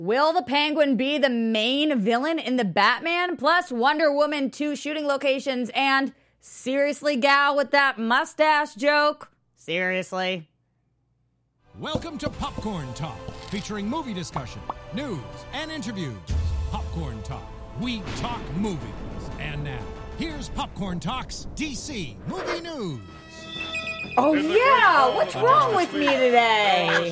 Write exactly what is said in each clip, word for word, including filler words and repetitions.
Will the Penguin be the main villain in the Batman? Plus Wonder Woman two shooting locations and seriously, gal, with that mustache joke? Seriously? Welcome to Popcorn Talk, featuring movie discussion, news, and interviews. Popcorn Talk. We talk movies. And now, here's Popcorn Talk's D C Movie News. Oh yeah, what's wrong with me today?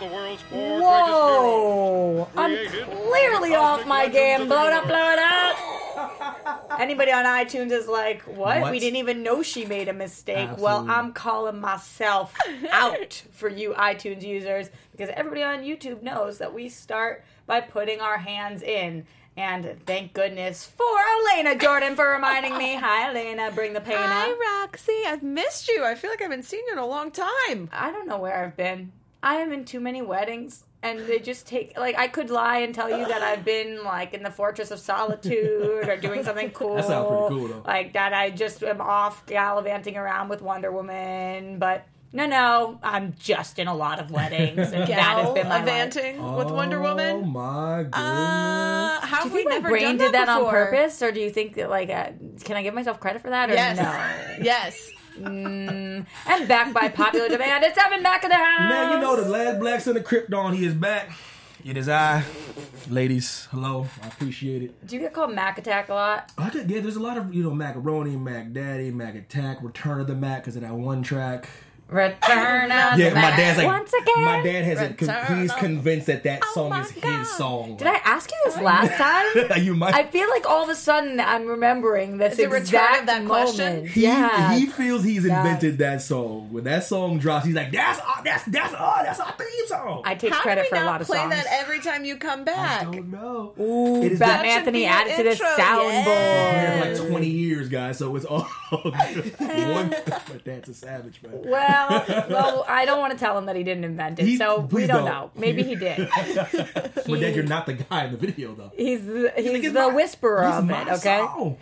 Whoa, I'm clearly off my game. Blow it up, blow it up. Anybody on iTunes is like, what? What? We didn't even know she made a mistake. Absolutely. Well, I'm calling myself out for you iTunes users because everybody on YouTube knows that we start by putting our hands in. And thank goodness for Elena Jordan for reminding me. Hi, Elena. Bring the pain up. Hi, Roxy. I've missed you. I feel like I haven't seen you in a long time. I don't know where I've been. I am in too many weddings. And they just take, like, I could lie and tell you that I've been, like, in the Fortress of Solitude or doing something cool. That sounds pretty cool, though. Like, that I just am off gallivanting around with Wonder Woman. But, no, no, I'm just in a lot of weddings. And that has been my life. Gallivanting with Wonder Woman. Oh, my goodness. Uh, how Do have you we think my never brain done did that, that on before? purpose? Or do you think that, like, uh, can I give myself credit for that or Yes. no? Yes. Mm, and back by popular demand, it's Evan back in the house. Man, you know the last Black Son of Krypton, he is back. It is I. Ladies, hello. I appreciate it. Do you get called Mac Attack a lot? I did, yeah, there's a lot of, you know, Macaroni, Mac Daddy, Mac Attack, Return of the Mac, because of that one track. Return of Yeah, the my Mac. dad's like, Once again. my dad has it, Return he's of- convinced that that Oh song my is God. his song. Did I ask you this last time? You might. I feel like all of a sudden I'm remembering this Is it return exact of that moment. question? He, yeah. he feels he's Yes. invented that song. When that song drops, he's like, "That's our, that's that's our, that's our theme song." I take How credit do we for a not lot of play songs. that every time you come I back? don't know. Ooh, It is Batman that should Anthony be an added to this intro, soundboard. yes. Been here for like twenty years, guys, so it's all good. One, but that's a savage, man. Well, well, I don't want to tell him that he didn't invent it, He- so we please don't don't. know. Maybe he did. But He- then you're not the guy in the video, though. He's the, he's Like, it's the my- whisperer it's of my it, okay? song.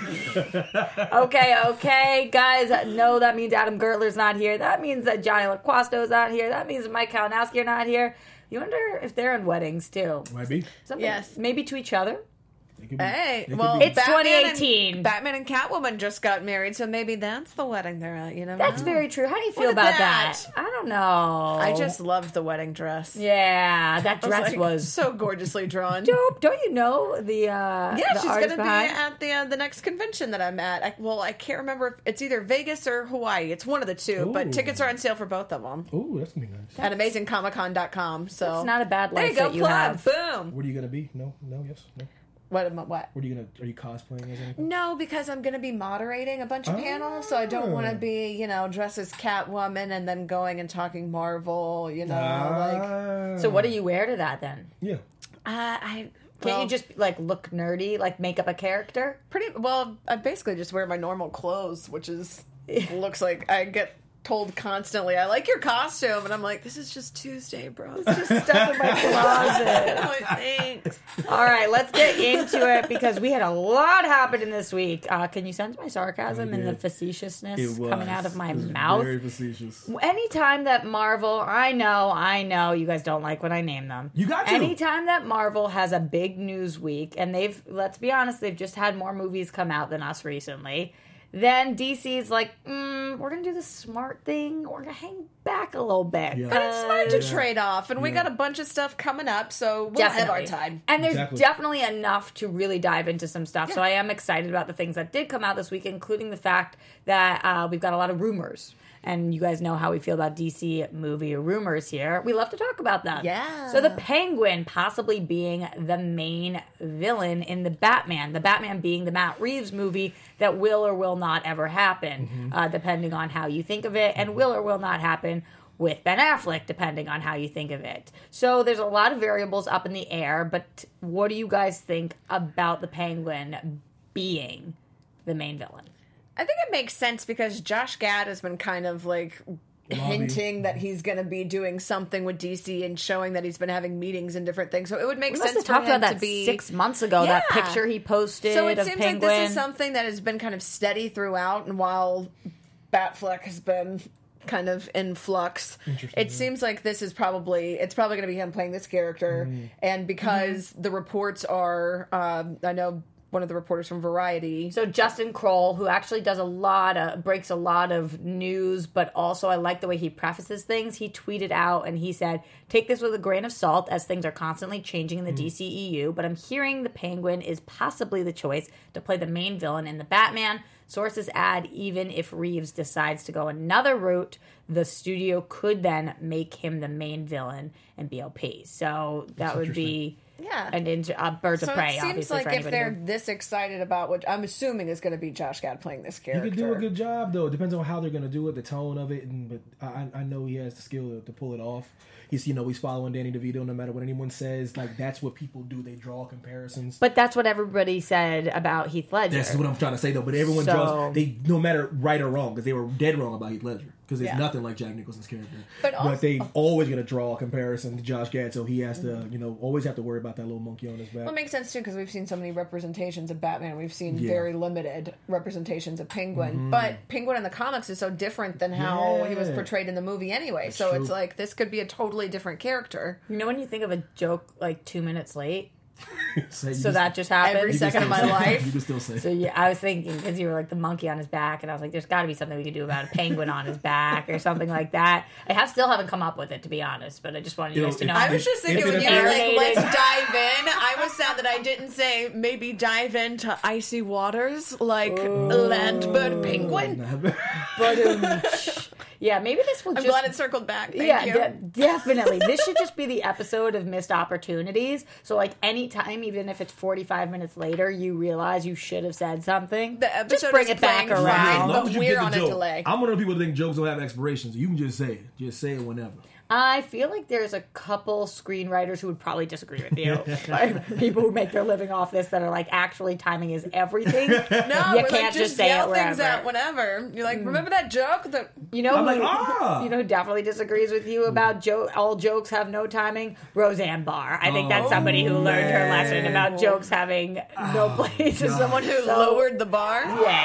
Okay, okay, guys. No, that means Adam Gertler's not here. That means that Johnny LaQuasto's not here. That means Mike Kalinowski are not here. You wonder if they're in weddings too. Might be. Something, Yes. maybe to each other. It could be. Hey, It could well, be. It's Batman twenty eighteen. And, Batman and Catwoman just got married, so maybe that's the wedding they're at. You know, That's very true. How do you feel Look at about that? that. I don't know. I just loved the wedding dress. yeah, that I dress like, was so gorgeously drawn. dope. Don't you know the uh, Yeah, the she's artist gonna behind? be at the uh, the next convention that I'm at. I, well, I can't remember if it's either Vegas or Hawaii. It's one of the two, Ooh. but tickets are on sale for both of them Ooh, that's gonna be nice. at amazing comic con dot com. So It's not a bad there life you go, that you plug. have. Boom. What are you gonna be? No, no, yes, no. What am I? What? What are you gonna? Are you cosplaying as anything? No, because I'm going to be moderating a bunch of Oh. panels, so I don't want to be, you know, dressed as Catwoman and then going and talking Marvel, you know, like. Ah. So what do you wear to that then? Yeah. Uh, I Can't well, you just like look nerdy, like make up a character? pretty well? I basically just wear my normal clothes, which is looks like I get told constantly, "I like your costume," and I'm like, "This is just Tuesday, bro. It's just stuff in my closet." I'm like, thanks. All right, let's get into it because we had a lot happening this week. Uh, can you sense my sarcasm I and the did. facetiousness It was. coming out of my It was mouth? Very facetious. Anytime that Marvel, I know, I know, you guys don't like when I name them. You got to. Anytime that Marvel has a big news week, and they've, let's be honest, they've just had more movies come out than us recently, then D C's like, mm, we're going to do the smart thing. We're going to hang back a little bit. Yeah. But it's smart to Yeah. trade off, and we Yeah. got a bunch of stuff coming up, so we'll have our time. And there's Exactly. definitely enough to really dive into some stuff. So I am excited about the things that did come out this week, including the fact that uh, we've got a lot of rumors. And you guys know how we feel about D C movie rumors here. We love to talk about them. Yeah. So the Penguin possibly being the main villain in the Batman. The Batman being the Matt Reeves movie that will or will not ever happen, Mm-hmm. uh, depending on how you think of it, and will or will not happen with Ben Affleck, depending on how you think of it. So there's a lot of variables up in the air, but what do you guys think about the Penguin being the main villain? I think it makes sense because Josh Gad has been kind of like hinting that he's going to be doing something with D C and showing that he's been having meetings and different things. So it would make We must sense have for talked him about that to be six months ago, that Yeah. picture he posted So it of seems Penguin. like this is something that has been kind of steady throughout, and while Batfleck has been kind of in flux. Interesting, It yeah. seems like this is probably it's probably going to be him playing this character, Mm. and because the reports are, um, I know one of the reporters from Variety. So Justin Kroll, who actually does a lot of, breaks a lot of news, but also I like the way he prefaces things. He tweeted out and he said, take this with a grain of salt as things are constantly changing in the D C E U, but I'm hearing the Penguin is possibly the choice to play the main villain in the Batman. Sources add, even if Reeves decides to go another route, the studio could then make him the main villain in B O P. So that That's would be Yeah. an inter- uh, Birds So of Prey, it seems obviously, like for if anybody they're who- this excited about what I'm assuming is going to be Josh Gad playing this He character. could do a good job, though. It depends on how they're going to do it, the tone of it. And but I, I know he has the skill to, to pull it off. He's, you know, he's following Danny DeVito no matter what anyone says. Like, that's what people do. They draw comparisons. But that's what everybody said about Heath Ledger. That's what I'm trying to say, though. But everyone So- draws, they no matter right or wrong, because they were dead wrong about Heath Ledger. Because it's Yeah. nothing like Jack Nicholson's character. But also- they always going to draw a comparison to Josh Gad, so he has to, you know, always have to worry about that little monkey on his back. Well, it makes sense too because we've seen so many representations of Batman. We've seen Yeah. very limited representations of Penguin, but Penguin in the comics is so different than how he was Yeah. portrayed in the movie anyway. so true. it's like this could be a totally different character. You know when you think of a joke like two minutes late? so you So that just happened? Every you can second of still my say- life. You can still say. So yeah, I was thinking because you were like the monkey on his back, and I was like, "There's got to be something we could do about a penguin on his back or something like that." I have still haven't come up with it, to be honest, but I just wanted you You guys know, to know. if- I was just thinking If it when you were like, appears- let's dive in, I was sad that I didn't say maybe dive into icy waters like Landbird Penguin. But, um, yeah, maybe this will I'm just. glad it circled back. Thank yeah, you. de- definitely. This should just be the episode of missed opportunities. So, like, anytime, even if it's forty-five minutes later, you realize you should have said something. The episode just bring is it back playing around. fine, As long but as you we're get the on a joke. delay. I'm one of the people that think jokes don't have expirations. You can just say it. Just say it whenever. I feel like there's a couple screenwriters who would probably disagree with you. Like, people who make their living off this that are like, actually, timing is everything. No, you but can't like, just just say yell it things wherever. out whenever. You're like, remember that joke? That You know, I'm who, like, ah. you know who definitely disagrees with you about jo- all jokes have no timing? Roseanne Barr. I think that's Oh, somebody who learned her lesson man. about jokes having no place. God. someone who So- lowered the bar.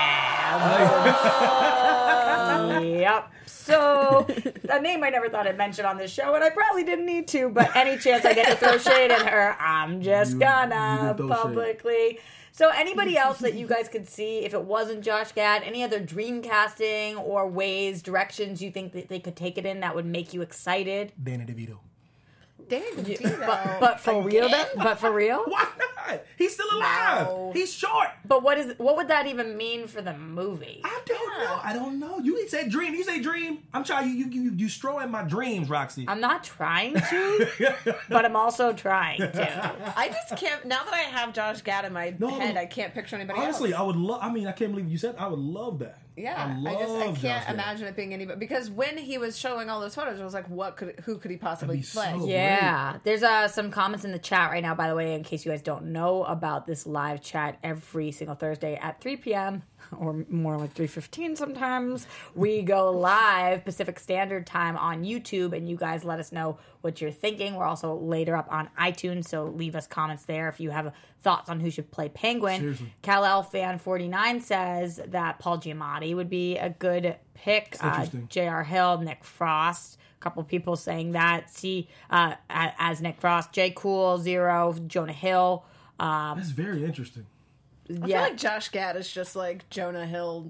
Yeah. Yep. So, a name I never thought I'd mention on this show, and I probably didn't need to, but any chance I get to throw shade at her, I'm just You- gonna you can throw shade. publicly. So, anybody else that you guys could see, if it wasn't Josh Gad, any other dream casting or ways, directions you think that they could take it in that would make you excited? Danny DeVito. Danny DeVito. But, but for real, then? But for real? Why not? He's still alive. No. He's short. But what is what would that even mean for the movie? I don't know. I don't know. You say dream. You say dream. I'm trying. You you you, you stroll in my dreams, Roxy. I'm not trying to, but I'm also trying to. I just can't. Now that I have Josh Gad in my No, head, no. I can't picture anybody Honestly, else. I would love. I mean, I can't believe you said. I would love that. Yeah, I, I, love just I Josh can't Gad. imagine it being anybody because when he was showing all those photos, I was like, what could who could he possibly That'd be play? so- Yeah, there's uh, some comments in the chat right now, by the way, in case you guys don't know about this live chat every single Thursday at three p.m. or more like three fifteen sometimes. We go live Pacific Standard Time on YouTube, and you guys let us know what you're thinking. We're also later up on iTunes, so leave us comments there if you have thoughts on who should play Penguin. Seriously. Kal-El Fan forty-nine says that Paul Giamatti would be a good pick. Uh, interesting. J R. Hill, Nick Frost. A couple people saying that. See, uh, a- as Nick Frost, J. Cool, Zero, Jonah Hill. Um, That's very interesting. I yeah, feel like Josh Gad is just like Jonah Hill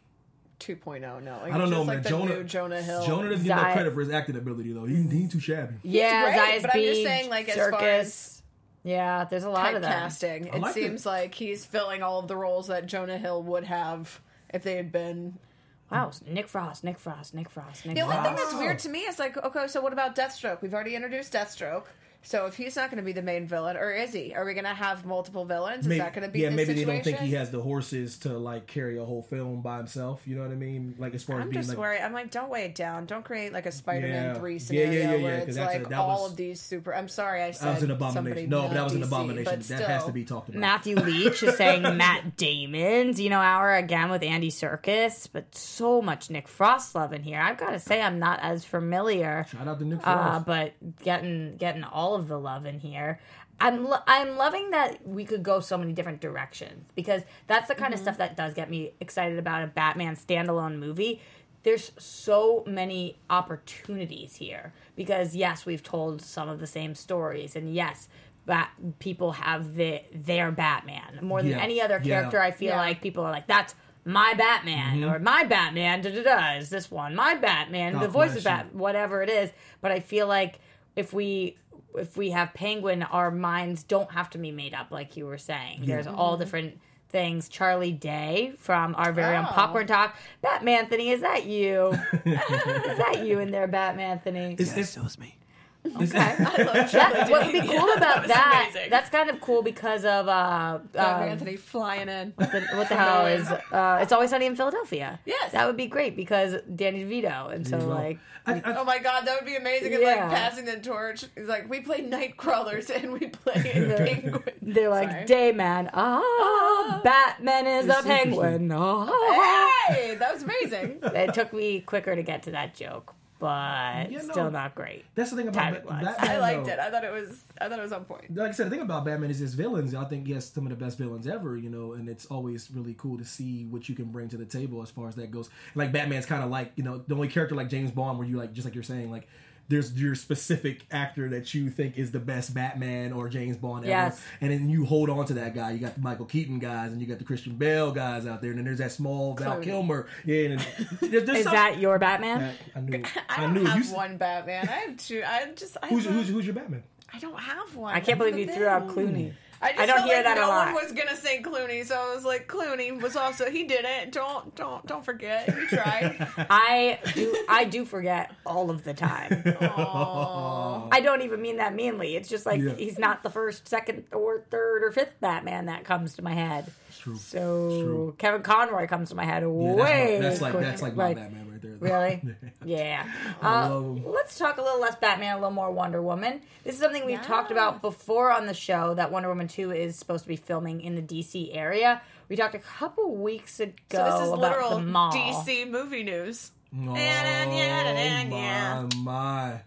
two point oh. No, like, I don't he's know, just man. like the Jonah new Jonah Hill. Jonah doesn't get no Zai- credit for his acting ability though. He, he ain't too shabby. yeah, great, Zayas but I'm just Beach, saying, like, as Circus. far as yeah, there's a lot of them. Typecasting. It like seems it. like he's filling all of the roles that Jonah Hill would have if they had been. Wow, Nick Frost, Nick Frost, Nick Frost, Nick The only Frost. thing that's weird to me is like, okay, so what about Deathstroke? We've already introduced Deathstroke. So if he's not going to be the main villain, or is he? Are we going to have multiple villains? Is Maybe- that going to be yeah, the maybe situation? they don't think he has the horses to like carry a whole film by himself. You know what I mean? Like as far as I'm being just like, worried. I'm like, don't weigh it down. Don't create like a Spider-Man Yeah. three Yeah, scenario yeah, yeah, yeah, where 'cause it's that's a- like that all was- of these super. I'm sorry, I said that was an somebody abomination. No, but that was an not D C, abomination. but That has still. to be talked about. Matthew Leach is saying Matt Damon, Zeno Hour again with Andy Serkis, but so much Nick Frost love in here. I've got to say, I'm not as familiar. Shout out to Nick Uh, Frost. but getting getting all of the love in here. I'm lo- I'm loving that we could go so many different directions because that's the kind of stuff that does get me excited about a Batman standalone movie. there's so many opportunities here because yes, we've told some of the same stories, and yes, Bat- people have the their Batman more than Yeah. any other character. Yeah. I feel Yeah. like people are like, that's my Batman, or my Batman da da da is this one, my Batman, God the voice bless of Bat, whatever it is. But I feel like if we if we have Penguin, our minds don't have to be made up, like you were saying. There's all different things. Charlie Day from our very own Oh. Popcorn Talk. Batman Anthony, is that you? Is that you in there, Batman Anthony? It's, it's, That was me. That, what would be cool about was that? amazing. That's kind of cool because of uh, Batman um, Anthony flying in. the, what the hell is uh, It's Always Sunny in Philadelphia. Yes. That would be great because Danny DeVito, and so Well, like I, I, Oh my god, that would be amazing! If, Yeah. like passing the torch. It's like we play Nightcrawlers and we play Penguin. they're like Sorry. Dayman, ah, Batman is It's a penguin. Ah. Hey, that was amazing. It took me quicker to get to that joke, but Yeah, no. still not great. that's the thing about Ba- Timing-wise. Batman. I liked though. it. I thought it was. I thought it was on point. Like I said, the thing about Batman is his villains. I think he has some of the best villains ever, you know, and it's always really cool to see what you can bring to the table as far as that goes. Like Batman's kind of like, you know, the only character like James Bond where you like, just like you're saying, like there's your specific actor that you think is the best Batman or James Bond ever, Yes. and then you hold on to that guy. You got the Michael Keaton guys, and you got the Christian Bale guys out there, and then there's that small Val Clooney. Kilmer. Yeah, and there- there's Is some- that your Batman? I knew. I I, don't knew. have You s- one Batman. I have two. I just. I, Who's, have, who's who's your Batman? I don't have one. I can't That's believe the you thing. threw out Clooney. I, just I don't felt hear like that a no lot. one was gonna say Clooney, so I was like, Clooney was also he did it. Don't don't don't forget. He tried. I do. I do forget all of the time. Aww. I don't even mean that meanly. It's just like Yeah. he's not the first, second, or third, or fifth Batman that comes to my head. It's true. So It's true. Kevin Conroy comes to my head Yeah, way. that's, my, that's like quicker. that's like my Right. Batman right there. Really? Yeah. I Uh, love him. let's talk a little less Batman, a little more Wonder Woman. This is something we've Yes. talked about before on the show, that Wonder Woman two is supposed to be filming in the D C area. We talked a couple weeks ago So this is about literal the mall. D C movie news. Oh, yeah. my, my.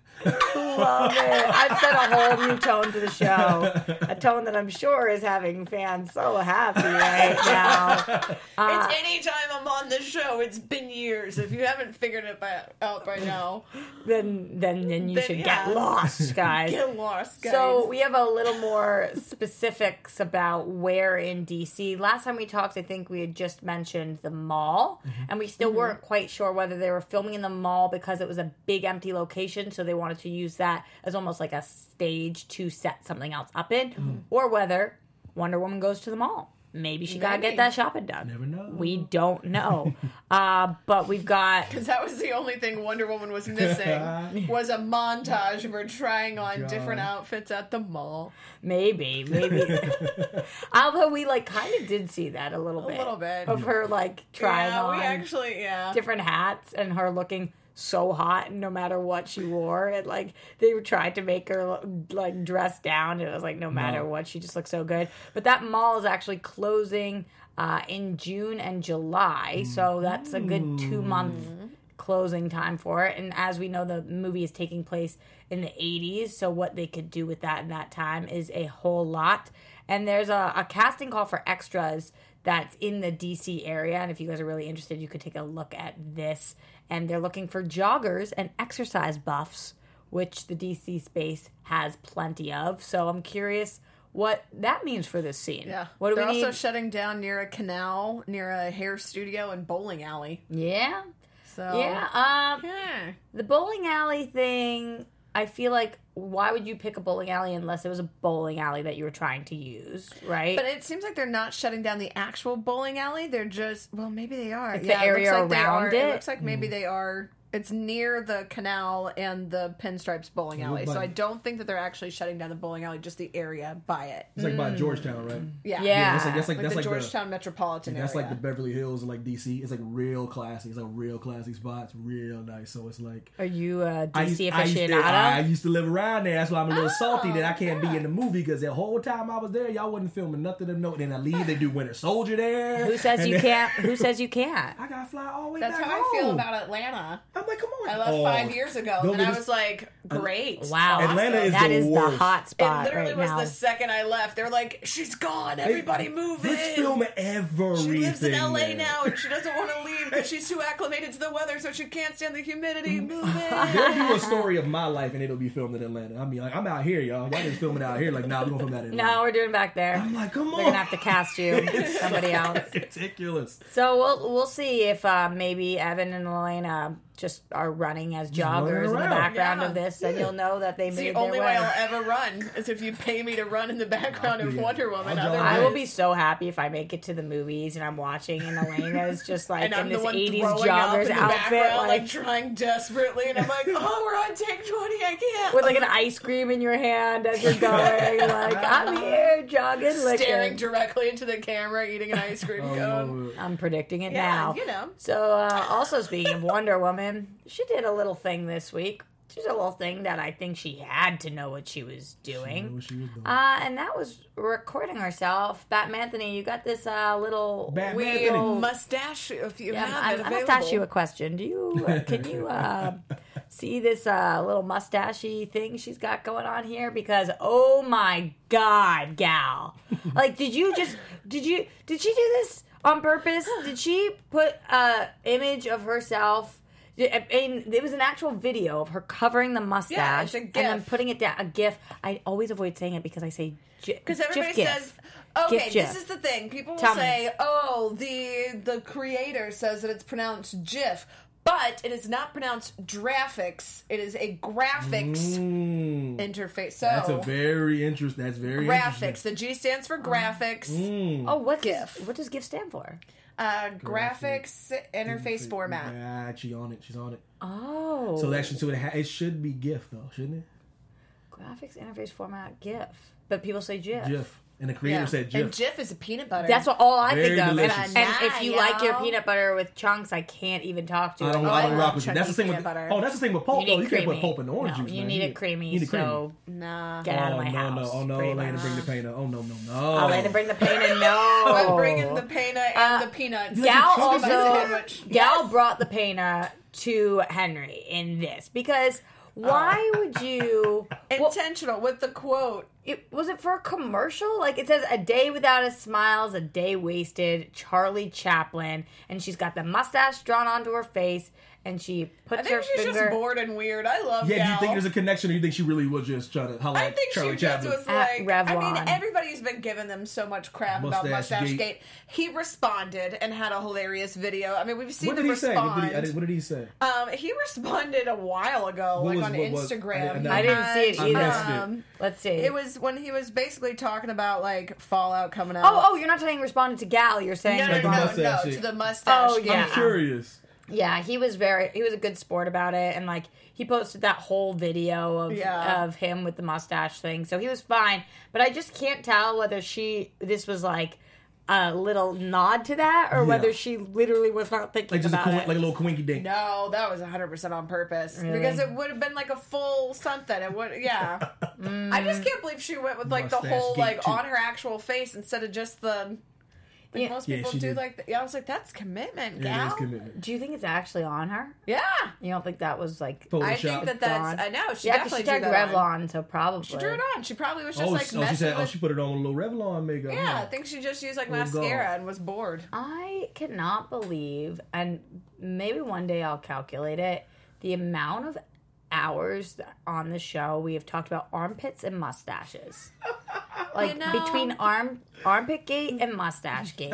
Love it. I've set a whole new tone to the show. A tone that I'm sure is having fans so happy right now. Uh, It's anytime I'm on this show. It's been years. If you haven't figured it by, out by now, then, then, then you Then, should yeah. get lost, guys. get lost, guys. So we have a little more specifics about where in D C. Last time we talked, I think we had just mentioned the mall, and we still weren't quite sure whether they were filming in the mall because it was a big empty location, so they wanted to use that as almost like a stage to set something else up in, or whether Wonder Woman goes to the mall. Maybe she gotta Maybe. get that shopping done. Never know. We don't know. uh, but we've got Because that was the only thing Wonder Woman was missing was a montage of her trying on God. different outfits at the mall. maybe, maybe. Although we like kind of did see that a little A bit, little bit. of her like trying yeah, on we actually, yeah. different hats and her looking so hot no matter what she wore. And like they tried to make her like dress down. It was like no matter No. what, she just looked so good. But that mall is actually closing uh, in June and July, so that's a good two month closing time for it. And as we know, the movie is taking place in the eighties, so what they could do with that in that time is a whole lot. And there's a, a casting call for extras that's in the D C area, and if you guys are really interested, you could take a look at this. And they're looking for joggers and exercise buffs, which the D C space has plenty of. So I'm curious what that means for this scene. Yeah. What do They're we need? also shutting down near a canal, near a hair studio and bowling alley. yeah. So Yeah. Um, Yeah. the bowling alley thing, I feel like, why would you pick a bowling alley unless it was a bowling alley that you were trying to use, right? But it seems like they're not shutting down the actual bowling alley. They're just, well, maybe they are. It's the yeah, area it looks like they around are. it? It looks like maybe they are. It's near the canal and the Pinstripes bowling It alley. looked So I like- don't think that they're actually shutting down the bowling alley, just the area by it. It's like by Georgetown, right? Yeah. Yeah. That's like that's like Like that's the like Georgetown metropolitan the, that's area. like the Beverly Hills of like D C. It's like real classy. It's like real classy spots, real nice. So it's like Are you a I D used, C I, used to, I aficionado? used to live around there. That's why I'm a little salty that I can't yeah. be in the movie because the whole time I was there, y'all wasn't filming nothing of note. Then I leave, they do Winter Soldier there. Who says and you then- can't? Who says you can't? I gotta fly all the way That's back how home. I feel about Atlanta. I'm like, come on. I left oh, five years ago, don't and I just- was like, great. Wow. Atlanta is that the is worst. the hot It spot literally right was now. the second I left. They were like, she's gone. Everybody move in. Let's film everything. She lives in L A there. now, and she doesn't want to leave because she's too acclimated to the weather, so she can't stand the humidity. Move in. There'll be a story of my life, and it'll be filmed in Atlanta. I mean, like, I'm out here, y'all. Y'all just filming out here. Like, nah, we're gonna film that in Atlanta. No, we're doing back there. I'm like, come on. They're gonna have to cast you, somebody else. Ridiculous. So we'll we'll see if uh, maybe Evan and Elena just are running as joggers running in the around. background Yeah. of this, and Yeah. you'll know that they It's made the their only way. way I'll ever run is if you pay me to run in the background of Yeah. Wonder Woman. I'll jog Otherwise, I will be so happy if I make it to the movies and I'm watching and Elena's just like and I'm in the this one eighties throwing up joggers in the outfit, background, like, like trying desperately, and I'm like, oh, we're on take twenty, I can't. with like an ice cream in your hand as you're going, like I'm here jogging, Staring licking. directly into the camera, eating an ice cream Oh, cone. Lord. I'm predicting it Yeah, now. you know. So, uh, also speaking of Wonder Woman, she did a little thing this week. She did a little thing that I think she had to know what she was I know doing. what she was doing. Uh, and that was recording herself. Batman Anthony, you got this uh, little Batman weird Anthony. little- Mustache, if you Yeah, have I'm, it I must available. ask you a question. Do you uh, can you uh, see this uh, little mustachy thing she's got going on here? Because oh my god, gal! Like, did you just did you did she do this on purpose? Did she put a image of herself? I mean, it was an actual video of her covering the mustache Yeah, it's a and then gif. putting it down. A gif. I always avoid saying it because I say gif. Because everybody gif. says, okay, GIF, this GIF. is the thing. People will Tell me. say, oh, the the creator says that it's pronounced GIF, but it is not pronounced graphics. It is a graphics Mm. interface. So That's a very interesting. That's very graphics. interesting. The G stands for graphics. Mm. Oh, what GIF. Does, what does GIF stand for? Uh, graphics interface format. Yeah, she on it. She's on it. Oh, So actually, so it, ha- it should be GIF though, shouldn't it? graphics interface format GIF, but people say GIF. GIF. And the creator Yeah. said GIF. And GIF is a peanut butter. That's what all I Very think of. And, delicious. and if you Nah, like your yo. peanut butter with chunks, I can't even talk to I you. don't, Oh, I I don't love rock with you. That's the chunky thing with peanut butter. oh, that's the thing with pulp You though. need You creamy. can't put pulp in orange no, juice. you man. need it creamy. You need it creamy. So Nah. get out of oh, my no, house. No, oh no, pretty Elena, much. bring the pain up. Oh no, no, no. I'll let it bring the pain in. No, I'm bringing the pena and Uh, the peanuts. Gal Chunky Chunky also sandwich. Gal Yes. brought the pena to Henry in this because why would you? Well, Intentional with the quote. it, was it for a commercial? Like it says, "A day without a smile is a day wasted." Charlie Chaplin, and she's got the mustache drawn onto her face, and she puts I think her she's finger. just bored and weird. I love Yeah, do Gal. you think there's a connection, or you think she really was just trying to holler I at think Charlie she just Chaplin? was At like, I Revlon. mean, everybody's been giving them so much crap about Mustache Mustache Gate. Gate. He responded and had a hilarious video. I mean, we've seen What did him he say? respond. What did he, I didn't- what did he say? Um, he responded a while ago, What like was- on what was- Instagram. I- I He didn't see it had, either. I missed it. um, Let's see. It was when he was basically talking about like Fallout coming out. Oh, oh, you're not saying responded to Gal. You're saying no, no, Like the no, no, mustache no, shit. to the mustache. Oh, Gate. yeah. I'm curious. Yeah, he was very he was a good sport about it, and like he posted that whole video of Yeah. of him with the mustache thing, so he was fine. But I just can't tell whether she this was like a little nod to that, or Yeah. whether she literally was not thinking Like just a about coin, it. like a little coinky dink. No, that was one hundred percent on purpose. Really? Because it would have been like a full something. It would, yeah. I just can't believe she went with like the Mustache whole, Gate like too. on her actual face instead of just the. Like Yeah. most Yeah, people she do, did. like, the, yeah, I was like, that's commitment, Yeah, gal. it is commitment. Do you think it's actually on her? Yeah. You don't think that was like? Photoshop. I think that that's. Dawn. I know. She Yeah, because definitely she drew tagged that on. Revlon, so probably She drew it on. She probably was just Oh, like oh, she messing said, oh, with. she put it on with a little Revlon makeup. yeah, huh? I think she just used like Oh, mascara God. and was bored. I cannot believe, and maybe one day I'll calculate it, the amount of hours on the show we have talked about armpits and mustaches. Like, You know- between arm armpit gate and mustache gate.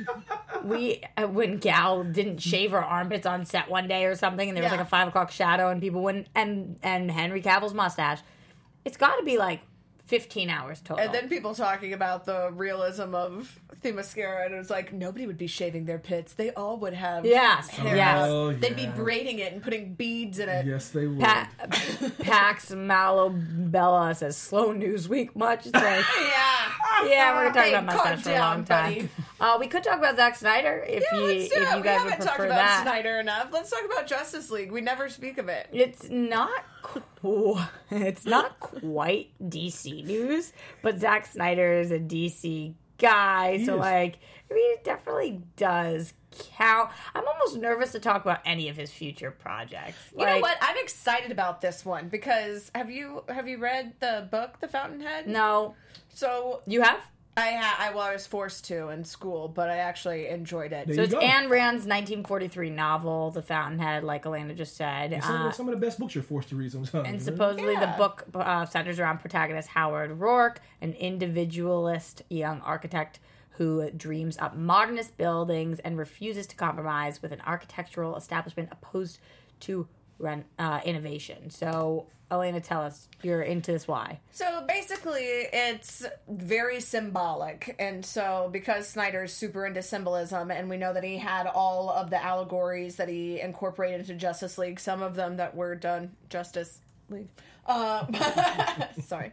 we, uh, when Gal didn't shave her armpits on set one day or something, and there was Yeah. like a five o'clock shadow, and people wouldn't, and, and Henry Cavill's mustache, it's got to be like fifteen hours total. And then people talking about the realism of Themyscira, and it was like, nobody would be shaving their pits. They all would have Yes, hair. yes. Oh, They'd be yeah. braiding it and putting beads in it. Yes, they would. Pa- Pax Malobella says slow news week much. It's like, Yeah. yeah, we're talking Hey, about mustache calm for a long down, time. buddy. Uh, we could talk about Zack Snyder if Yeah, you let's do if it. you We guys would haven't talked prefer about that. Snyder enough. Let's talk about Justice League. We never speak of it. It's not qu- it's not quite D C news, but Zack Snyder is a D C guy. He so is. like, I mean, it definitely does count. I'm almost nervous to talk about any of his future projects. You know what? I'm excited about this one because have you have you read the book The Fountainhead? No, So you have. I ha- I, well, I was forced to in school, but I actually enjoyed it. There So you it's go. Ayn Rand's nineteen forty-three novel, The Fountainhead, like Elena just said. Some, Uh, of, some of the best books you're forced to read sometimes. and right? supposedly the Yeah. book uh, centers around protagonist Howard Rourke, an individualist young architect who dreams up modernist buildings and refuses to compromise with an architectural establishment opposed to ren- uh, innovation. So, Elena, tell us, you're into this why? So basically, it's very symbolic. And so, because Snyder's super into symbolism, and we know that he had all of the allegories that he incorporated into Justice League, some of them that were done Justice League. Um, sorry.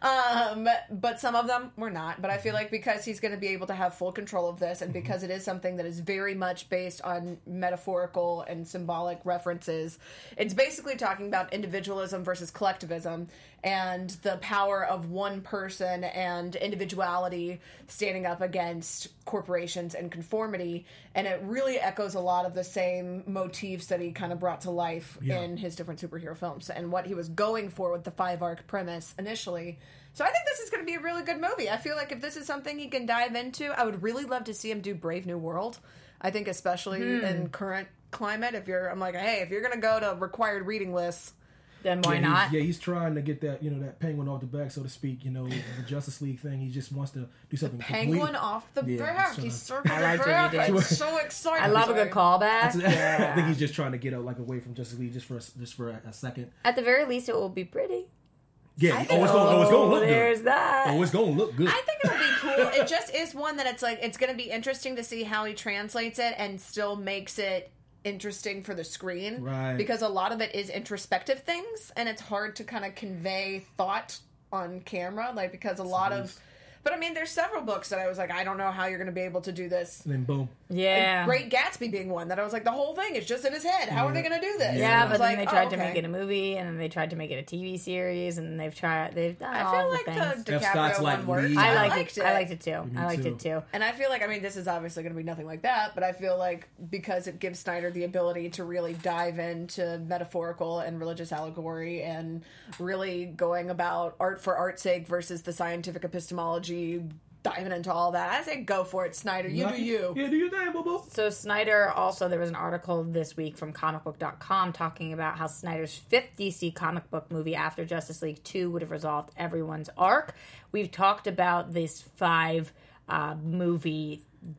Um, but some of them were not. But I feel like because he's going to be able to have full control of this, and because it is something that is very much based on metaphorical and symbolic references, it's basically talking about individualism versus collectivism and the power of one person and individuality standing up against corporations and conformity. And it really echoes a lot of the same motifs that he kind of brought to life Yeah. in his different superhero films and what he was going for with the five arc premise initially. So I think this is going to be a really good movie. I feel like if this is something he can dive into, I would really love to see him do Brave New World. I think especially in current climate, if you're, I'm like, hey, if you're going to go to required reading lists, Then why yeah, not? He's, yeah, he's trying to get that, you know, that penguin off the back, so to speak. You know, the Justice League thing. He just wants to do something. penguin complete- off the Yeah, back. he's He's trying circling I the liked what back. you did. I'm so excited. I love a good callback. That's- I think he's just trying to get uh, like away from Justice League just for a, just for a, a second. At the very least, it will be pretty. Yeah. Oh, it's going. Oh, it's going to look There's good. that. Oh, it's going to look good. I think it'll be cool. It just is one that it's like it's going to be interesting to see how he translates it and still makes it interesting for the screen. Right. Because a lot of it is introspective things, and it's hard to kind of convey thought on camera. Like because a lot of, but I mean, there's several books that I was like, I don't know how you're going to be able to do this. and then boom. Yeah. Great Gatsby being one that I was like, the whole thing is just in his head. How are they going to do this? Yeah, And I but was then like, they oh, tried to okay. make it a movie, and then they tried to make it a T V series, and they've tried. They've done I all feel the like things. the F. Scott's DiCaprio like one works. lead. I I liked, liked it. I liked it too. Me I liked too. it too. And I feel like, I mean, this is obviously going to be nothing like that, but I feel like because it gives Snyder the ability to really dive into metaphorical and religious allegory and really going about art for art's sake versus the scientific epistemology, diving into all that, I say go for it, Snyder. You do you. Yeah, do your thing, boo boo. So Snyder also, there was an article this week from comic book dot com talking about how Snyder's fifth D C comic book movie after Justice League two would have resolved everyone's arc. We've talked about this five uh, movie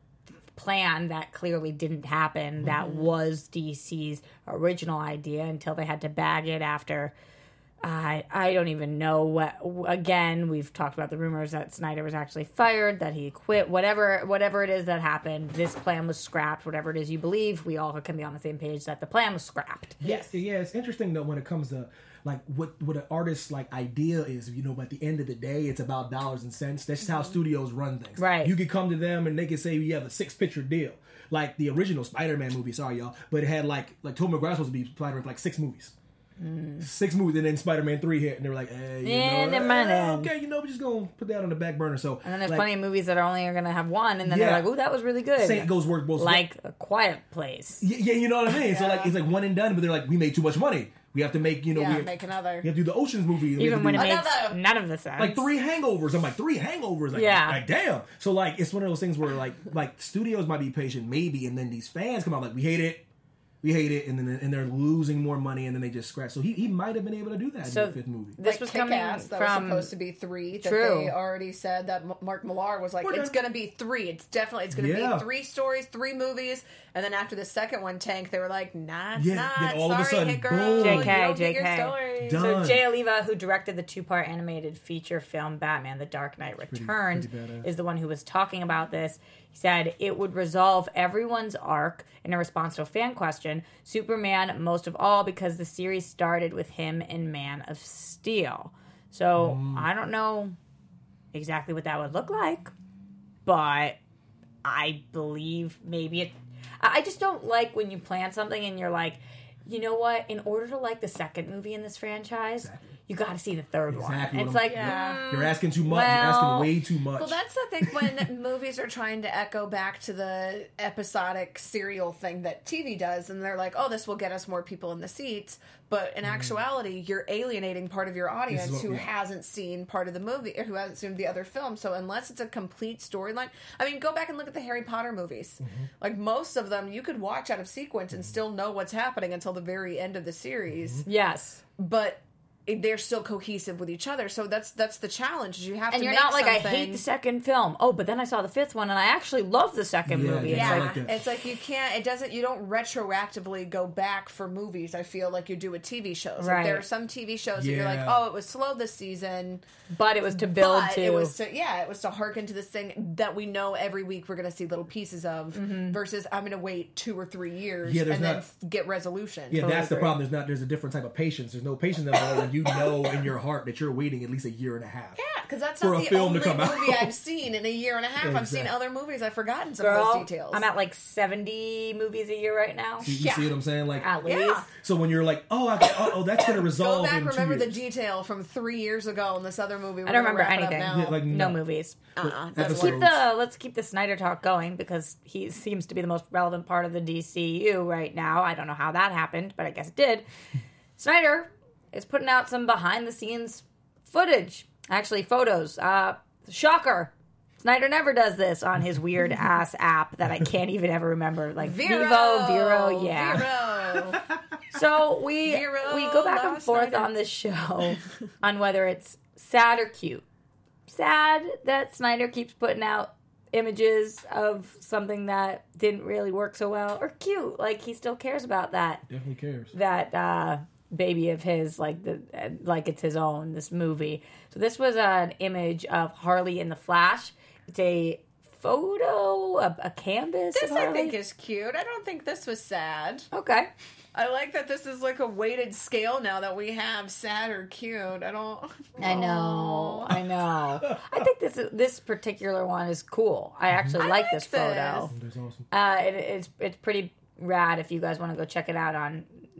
plan that clearly didn't happen. That was D C's original idea until they had to bag it after I I don't even know what. Again, we've talked about the rumors that Snyder was actually fired, that he quit, whatever whatever it is that happened. This plan was scrapped. Whatever it is you believe, we all can be on the same page that the plan was scrapped. Yes. Yeah, it's interesting though when it comes to like what what an artist's like idea is. You know, but at the end of the day, it's about dollars and cents. That's just how studios run things. Right. You could come to them and they could say you have a six picture deal, like the original Spider-Man movie. Sorry, y'all, but it had like like Tobey Maguire was supposed to be Spider-Man for like six movies. Mm. Six movies, and then Spider-Man three hit, and they were like, "Hey, you Yeah, know, never mind eh, then. okay, you know, we're just gonna put that on the back burner." So, And then there's like, plenty of movies that are only going to have one, and then Yeah. they're like, "Ooh, that was really good." Same goes work both like A Quiet Place. Yeah, yeah, you know what I mean. So like it's like one and done, but they're like, we made too much money. We have to make you know Yeah, we make another. We have to do the Ocean's movie. and we have Even to when do- it makes Another. none of the sense. like three hangovers. I'm like three hangovers. Like, Yeah. like damn. So like it's one of those things where like like studios might be patient, maybe, and then these fans come out like we hate it, we hate it, and then and they're losing more money, and then they just scratch. So he, he might have been able to do that So in the fifth movie. This Like was coming Kick-Ass, that from was supposed to be three. That True. they already said that M- Mark Millar was like, We're it's done. going to be three. It's definitely it's going to Yeah. be three stories, three movies. And then after the second one tanked, they were like, nah, it's Yeah, not. then all of a Sorry, sudden, hit girl. boom. You J K, don't get your J K. story. Done. So Jay Oliva, who directed the two-part animated feature film Batman: The Dark Knight Returns, pretty badass. is the one who was talking about this. He said it would resolve everyone's arc in a response to a fan question. Superman, most of all, because the series started with him in Man of Steel. So Mm. I don't know exactly what that would look like, but I believe maybe it. I I just don't like when you plan something and you're like, you know what? In order to like the second movie in this franchise, you got to see the third Exactly one. what It's I'm- like, Yeah. mm, You're asking too much. well- You're asking way too much. Well, that's the thing when movies are trying to echo back to the episodic serial thing that T V does, and they're like, "Oh, this will get us more people in the seats," but in actuality, you're alienating part of your audience what- who yeah. hasn't seen part of the movie or who hasn't seen the other film. So unless it's a complete storyline, I mean, go back and look at the Harry Potter movies. Like most of them, you could watch out of sequence and still know what's happening until the very end of the series, yes. but they're still cohesive with each other. So that's that's the challenge. Is you have And to you're make not like, I something- hate the second film. Oh, but then I saw the fifth one and I actually love the second Yeah, movie. yeah. It's Yeah, like, like that. it's like you can't. It doesn't. You don't retroactively go back for movies. I feel like you do with T V shows. Like Right. there are some T V shows that you're like, Yeah. oh, it was slow this season, but it was to build but to. it was to yeah, it was to hearken to this thing that we know every week we're going to see little pieces of. Mm-hmm. Versus I'm going to wait two or three years Yeah, and there's then not- f- get resolution. Yeah, that's the agree. problem. There's not. There's a different type of patience. There's no patience involved when you know in your heart that you're waiting at least a year and a half. Yeah, because that's For not a the film to only come out. movie I've seen in a year and a half. I've seen Exactly. other movies. I've forgotten some Girl, of those details. I'm at like seventy movies a year right now. You, you Yeah. see what I'm saying? Like, At least. Yeah. so when you're like, oh, I, oh, oh, that's gonna Go resolve back, in two remember the years. detail from three years ago in this other movie. We're I don't gonna remember wrap it up anything. now. Yeah, like No no. movies. Uh-uh, Let's that's keep Keep one. the let's keep the Snyder talk going because he seems to be the most relevant part of the D C U right now. I don't know how that happened, but I guess it did. Snyder is putting out some behind the scenes footage, actually photos. Uh, shocker. Snyder never does this on his weird ass app that I can't even ever remember. Like Vero, Vivo, Vero, yeah. Vero. So we Vero, we go back and Lars forth Snyder. on this show on whether it's sad or cute. Sad that Snyder keeps putting out images of something that didn't really work so well, or cute, like he still cares about that Definitely cares. that uh, baby of his, like the like it's his own. This movie. So this was an image of Harley in the Flash. It's a photo, a, a canvas. This of I Harley. think is cute. I don't think this was sad. Okay. I like that this is like a weighted scale now that we have sad or cute. I don't. I know, I know. I think this is, this particular one is cool. I actually I like, like this this. photo. That's awesome. Uh, it, it's it's pretty rad. If you guys want to go check it out on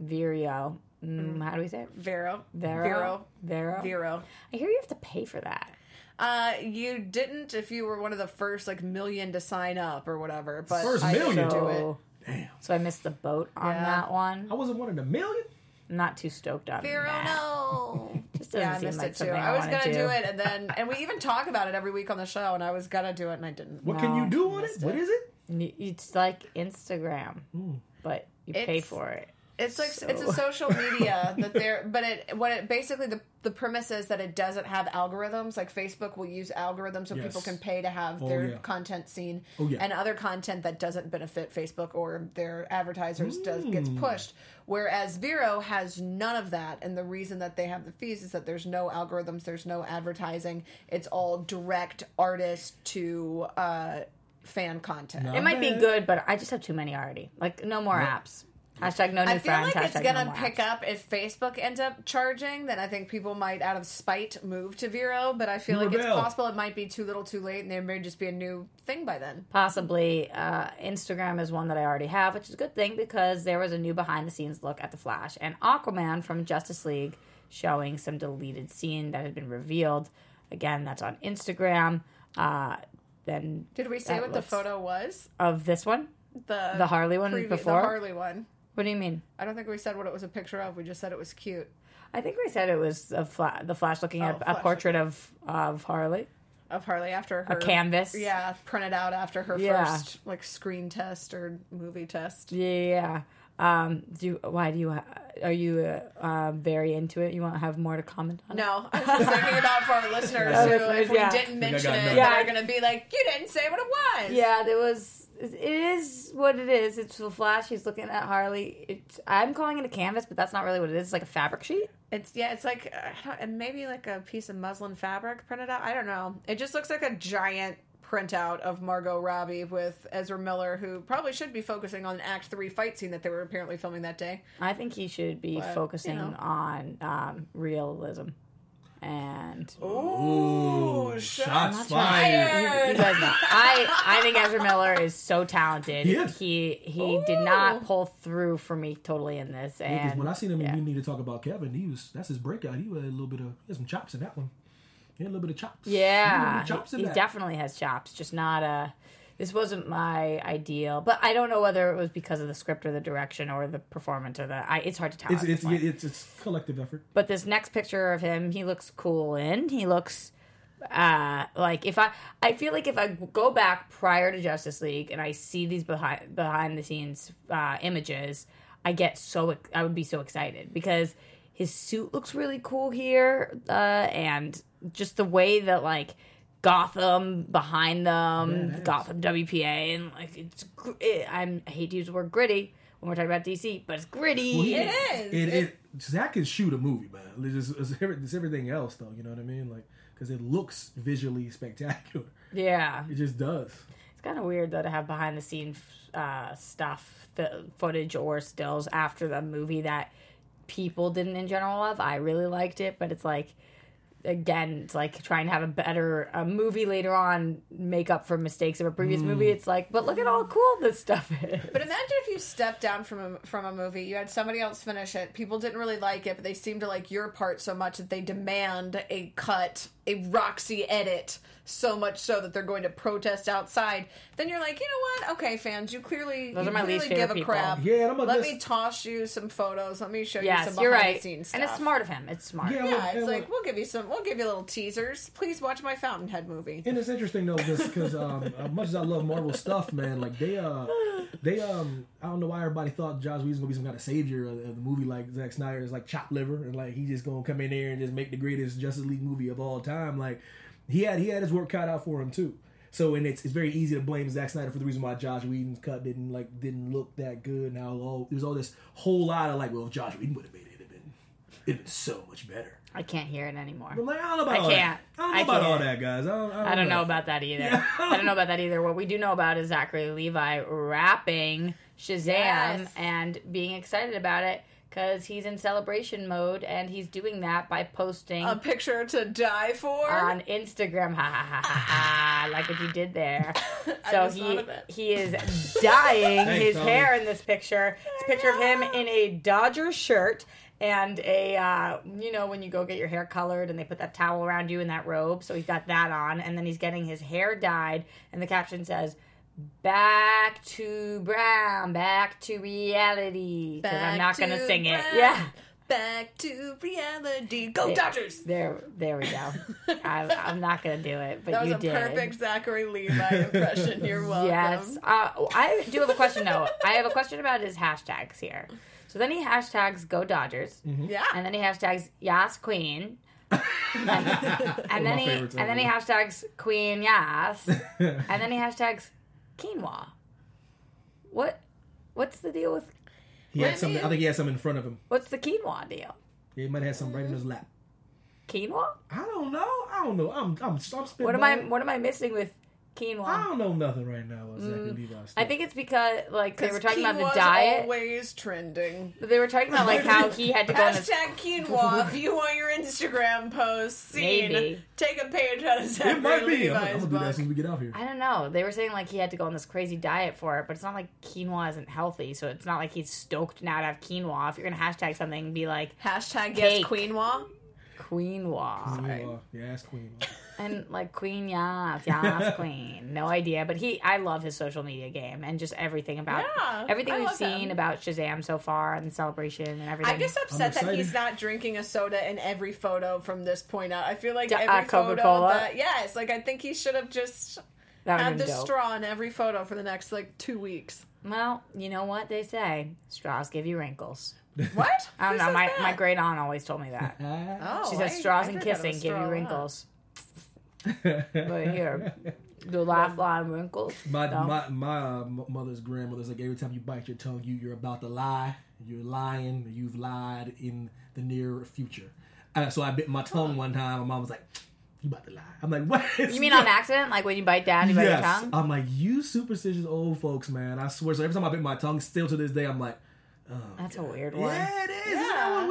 Vero, mm, how do we say it? Vero. Vero, Vero. Vero. Vero. I hear you have to pay for that. Uh, you didn't if you were one of the first like million to sign up or whatever. But First I million? didn't do it. So, Damn. so I missed the boat on Yeah. that one. I wasn't one in a million. I'm not too stoked on Vero, that. no. Just doesn't Yeah, I seem missed like it too. something I, I was wanna gonna do. do it, and then and we even talk about it every week on the show, and I was gonna do it, and I didn't. What can No, you do on it? missed What it. is it? N- It's like Instagram, but you pay It's- for it. It's like So- it's a social media that they're, but it what it basically the the premise is that it doesn't have algorithms. Like Facebook will use algorithms so Yes. people can pay to have Oh, their yeah. content seen, Oh, yeah. and other content that doesn't benefit Facebook or their advertisers does gets Mm. pushed. Whereas Vero has none of that, and the reason that they have the fees is that there's no algorithms, there's no advertising. It's all direct artist to uh, fan content. No. It might be bad. good, but I just have too many already. Like, no more apps. Hashtag no new I feel friends. like it's hashtag gonna no more pick apps. up if Facebook ends up charging. Then I think people might, out of spite, move to Vero. But I feel You like it's rebel. possible it might be too little, too late, and there may just be a new thing by then. Possibly. Uh, Instagram is one that I already have, which is a good thing because there was a new behind the scenes look at The Flash and Aquaman from Justice League showing some deleted scene that had been revealed. Again, that's on Instagram. Uh, then Did we say that what the looks- photo was? of this one? The The Harley one preview- before? The Harley one. What do you mean? I don't think we said what it was a picture of. We just said it was cute. I think we said it was a fla- the Flash looking Oh, at a Flash portrait of of Harley. Of Harley after her A canvas. Yeah, printed out after her Yeah. first like screen test or movie test. Yeah. Um. Do you, why do you ha- are you uh, uh, very into it? You want to have more to comment on? it? No, I was just thinking about for our listeners Our who, listeners, if we yeah. didn't Like I mention got it, nothing. that Yeah. are going to be like, you didn't say what it was. Yeah, there was. It is what it is. It's the Flash. He's looking at Harley. It's, I'm calling it a canvas, but that's not really what it is. It's like a fabric sheet. It's yeah, it's like uh, and maybe like a piece of muslin fabric printed out. I don't know. It just looks like a giant printout of Margot Robbie with Ezra Miller, who probably should be focusing on an Act Three fight scene that they were apparently filming that day. I think he should be But, focusing you know. on um, realism. And Ooh, shots shots fired. you guys know, I I think Ezra Miller is so talented. He is. He he Ooh. did not pull through for me totally in this. Yeah, 'cause And when I seen him yeah. in We Need to Talk About Kevin, he was that's his breakout. He had a little bit of he had some chops in that one. He had a little bit of chops. He had a little Yeah, bit of chops he, in he that. definitely has chops. Just not a. This wasn't my ideal, but I don't know whether it was because of the script or the direction or the performance or the. I, it's hard to tell. It's at this it's, point. it's it's collective effort. But this next picture of him, he looks cool in. He looks uh like if I I feel like if I go back prior to Justice League and I see these behind behind the scenes uh, images, I get so I would be so excited because his suit looks really cool here, uh, and just the way that like Gotham behind them, Yeah, it is. Gotham W P A, and like it's gr- it, I'm, I hate to use the word gritty when we're talking about D C, but it's gritty. Well, he- It is. It, it, Zach can shoot a movie, man. It's, just, it's, every- it's everything else, though. You know what I mean? Like, because it looks visually spectacular. Yeah, It just does. it's kind of weird though to have behind the scenes uh, stuff, f- footage or stills after the movie that people didn't in general love. I really liked it, but it's like. Again, it's like trying to have a better a movie later on make up for mistakes of a previous Mm. movie. It's like, but look at how cool this stuff is. But imagine if you stepped down from a, from a movie, you had somebody else finish it, people didn't really like it, but they seem to like your part so much that they demand a cut, a Roxy edit, so much so that they're going to protest outside. Then you're like, you know what? Okay, fans, you clearly, Those you are my clearly least give favorite a people. crap. Yeah, and I'm gonna Let just- me toss you some photos. Let me show you Yes, some you're behind right, the scenes and stuff. it's smart of him. It's smart. Yeah, Yeah, well, it's and like what- we'll give you some, we'll give you little teasers. Please watch my Fountainhead movie. And it's interesting though, because um, as much as I love Marvel stuff, man, like they uh, they um, I don't know why everybody thought Joss Whedon's gonna be some kind of savior of, of the movie. Like Zack Snyder is like chopped liver, and like he just gonna come in there and just make the greatest Justice League movie of all time. Like he had he had his work cut out for him too. So and it's it's very easy to blame Zack Snyder for the reason why Joss Whedon's cut didn't like didn't look that good. Now all there was all this whole lot of like, well, if Joss Whedon would have made it, it'd have been it'd been so much better. I can't hear it anymore. I'm like, I don't know about I all can't. that. I don't know I about all can't. that, guys. I don't, I don't, I don't know about that either. Yeah. I don't know about that either. What we do know about is Zachary Levi rapping Shazam Yes. and being excited about it because he's in celebration mode and he's doing that by posting A picture to die for. on Instagram. Ha ha ha ha ha! Like what you did there. I So just he thought of it. he is dyeing Thanks, his Tommy. hair in this picture. It's a picture of him in a Dodger shirt and a uh, you know when you go get your hair colored and they put that towel around you in that robe. So he's got that on, and then he's getting his hair dyed, and the caption says, "Back to brown, back to reality." Because I'm not Back going to to sing it. brown. Yeah. Back to reality. Go Yeah. Dodgers! There, there we go. I, I'm not gonna do it, but That was you a did. perfect Zachary Levi impression. You're welcome. Yes. Uh, I do have a question though. I have a question about his hashtags here. So then he hashtags Go Dodgers, Yeah. and then he hashtags Yas Queen, and, and then my he favorites and then he ever. hashtags Queen Yas, and then he hashtags quinoa. What? What's the deal with? He What had do something. you- I think he had something in front of him. What's the quinoa deal? Yeah, he might have something right in his lap. Quinoa? I don't know. I don't know. I'm I'm I'm spitballing. What am I? What am I missing with quinoa? I don't know nothing right now about Zachary Levi's I stuff. think it's because like they were talking about the quinoa's diet. always trending. They were talking about like how he had to go on this. Hashtag quinoa. If you want your Instagram post seen, Maybe. take a page out of it Zachary might be. I'm, I'm Levi's gonna do that book. as soon as we get out here. I don't know. They were saying like he had to go on this crazy diet for it, but it's not like quinoa isn't healthy, so it's not like he's stoked now to have quinoa. If you're gonna hashtag something, be like Hashtag yes Cake. quinoa. quinoa Queen, yeah, ask Queen. and like queen yas, yas queen. No idea, but he. I love his social media game and just everything about Yeah, everything I we've love seen him. about Shazam so far and the celebration and everything. I'm just upset that excited. he's not drinking a soda in every photo from this point out. I feel like Uh, every photo Coca-Cola? that yes, like I think he should have just That would've had been the dope. straw in every photo for the next like two weeks. Well, you know what they say: straws give you wrinkles. What? I don't Who know. says My that? my great aunt always told me that. Oh, She says I- straws I and heard that kissing was give you straw, wrinkles. But here, the lifeline wrinkles. My No. my my uh, m- mother's grandmother's like, every time you bite your tongue, you you're about to lie. You're lying. You've lied in the near future. Uh, so I bit my tongue one time. My mom was like, "You about to lie?" I'm like, "What?" You mean on accident? Like when you bite down, you bite Yes. your tongue? I'm like, you superstitious old folks, man. I swear. So every time I bit my tongue, still to this day, I'm like, oh, That's a weird one. yeah, it is. Isn't that Yeah. one weird?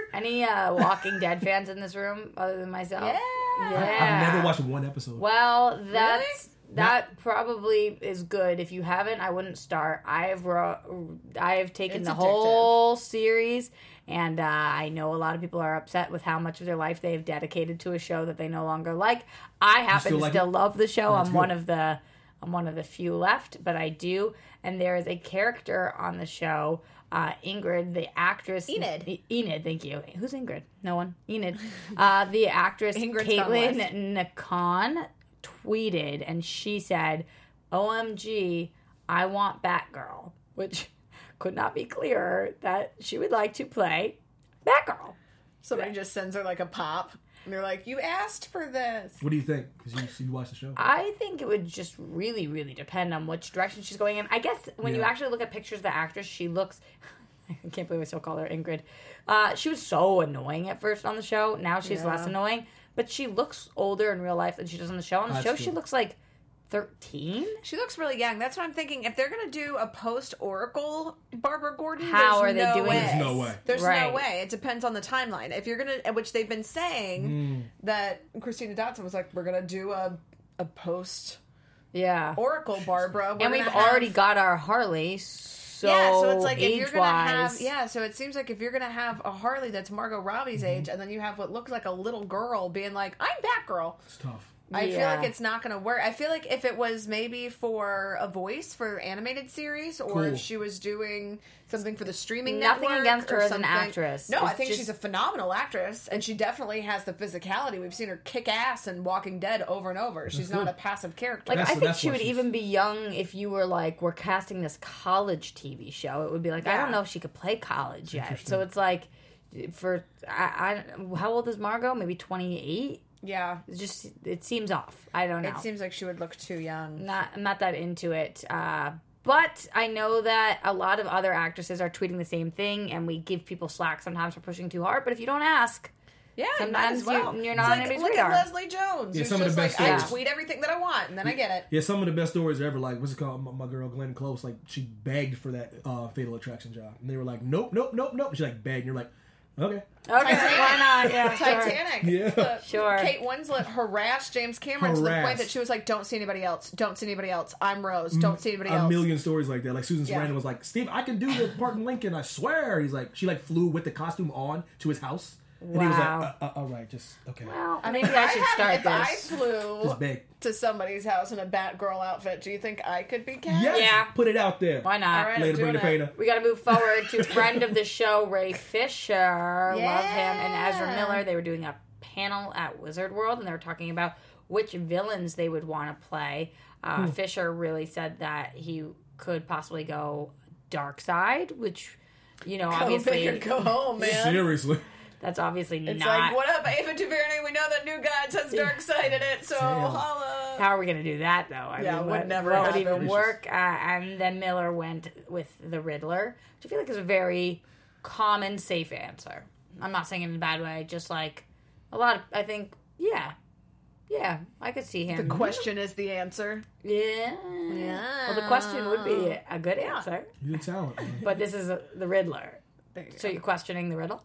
Any uh, Walking Dead fans in this room other than myself? Yeah. Yeah. I've never watched one episode. Well, that's Really? that probably is good. If you haven't, I wouldn't start. I've ro- I have taken It's the addictive. whole series, and uh, I know a lot of people are upset with how much of their life they have dedicated to a show that they no longer like. I happen still to like still it? love the show. That's I'm one good. of the I'm one of the few left, but I do. And there is a character on the show. Uh, Ingrid, the actress. Enid. E- Enid, thank you. Who's Ingrid? No one. Enid. Uh, the actress Ingrid's gone Caitlin west. Nakon tweeted, and she said, O M G, I want Batgirl, which could not be clearer that she would like to play Batgirl. Somebody just sends her like a pop, and they're like, "You asked for this." What do you think? Because you, so you watched the show. I think it would just really, really depend on which direction she's going in. I guess when you Yeah. actually look at pictures of the actress, she looks... I can't believe I still call her Ingrid. Uh, she was so annoying at first on the show. Now she's Yeah. less annoying. But she looks older in real life than she does on the show. On the That's show, she true. looks like thirteen. She looks really young. That's what I'm thinking. If they're gonna do a post Oracle Barbara Gordon, How there's are they no doing way. it? There's no way. There's Right. no way. It depends on the timeline. If you're gonna, which they've been saying Mm. that Christina Dotson was like, we're gonna do a a post Yeah. Oracle Barbara, We're and we've gonna have- already got our Harley. So, yeah, so it's like if you're gonna have age-wise- yeah, so it seems like if you're gonna have a Harley that's Margot Robbie's Mm-hmm. age, and then you have what looks like a little girl being like, "I'm Batgirl." It's tough. I feel Yeah. like it's not going to work. I feel like if it was maybe for a voice for animated series, or Cool. if she was doing something for the streaming Nothing network against or her as an something- actress. No, I It's think just- she's a phenomenal actress, and she definitely has the physicality. We've seen her kick ass in Walking Dead over and over. She's That's not good. a passive character. Like, That's- I think that's she why would she's- even be young if you were like, we're casting this college T V show. It would be like, I Yeah. don't know if she could play college yet. Interesting. So it's like, for, I, I, how old is Margot? Maybe twenty-eight? yeah, It's just, it seems off. I don't know. it seems like she would look too young. not, I'm not that into it. Uh, but I know that a lot of other actresses are tweeting the same thing, and we give people slack sometimes for pushing too hard. But if you don't ask, Yeah, Sometimes might as well. you- you're It's not on like, anybody's look radar. at Leslie Jones. Yeah, who's some of just the like, best I stories. tweet everything that I want, and then I get it. Yeah, some of the best stories ever. Like, what's it called? My, my girl Glenn Close. Like, she begged for that uh, Fatal Attraction job, and they were like, "Nope, nope, nope, nope." She like begged, and you're like, "Okay." okay, why not? Yeah, sure. Titanic. Yeah. The- Sure. Kate Winslet harassed James Cameron to the point Harassed. that she was like, "Don't see anybody else. Don't see anybody else. I'm Rose. Don't see anybody A else." million stories like that. Like Susan Yeah. Sarandon was like, "Steve, I can do the part in Lincoln. I swear." He's like, she like flew with the costume on to his house, and he was Wow. like, uh, uh, "All right, just okay." Well, I mean, maybe if I should had- start if I this. flew Just beg. to somebody's house in a Batgirl outfit, do you think I could be cast? Yes, Yeah. put it out there. Why not? All right. Later, bring the doing it. painter. We got to move forward to friend of the show, Ray Fisher. Love him. And Ezra Yeah. Miller. They were doing a panel at Wizard World, and they were talking about which villains they would want to play. Uh, Hmm. Fisher really said that he could possibly go dark side, which, you know, Go obviously big or go home, man. Seriously. that's obviously It's not. like, what up, Ava DuVernay? We know that New Gods has dark side in it, so Damn. holla. How are we going to do that, though? I Yeah, mean, it would what, never what would happen. even work? Uh, and then Miller went with the Riddler, which I feel like is a very common, safe answer. I'm not saying it in a bad way, just like a lot of, I think, yeah. Yeah, I could see him. The question is the answer. Yeah. Yeah. Well, the question would be a good answer, You're the talent. Man. but this is a, the Riddler. There you So go. you're questioning the riddle?